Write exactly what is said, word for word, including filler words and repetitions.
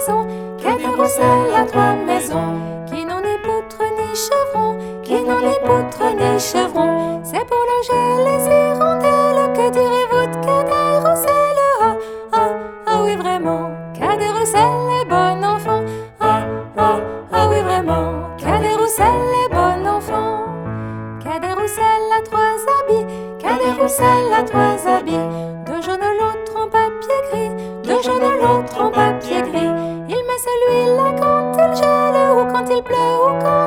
maison. Cadet Roussel a trois maisons. Qui n'ont ni poutre ni chevron, qui n'ont ni poutre ni chevron. C'est pour loger les hirondelles. Que direz-vous de Cadet Roussel? Ah, ah, ah oui vraiment, Cadet Roussel est bon enfant. Ah, ah, ah oui vraiment, Cadet Roussel est bon enfant. Cadet Roussel a trois habits, Cadet Roussel a trois habits. Deux jaunes, l'autre en papier gris, deux jaunes, l'autre en papier gris. Il met celui-là quand il gèle, ou quand il pleut, ou quand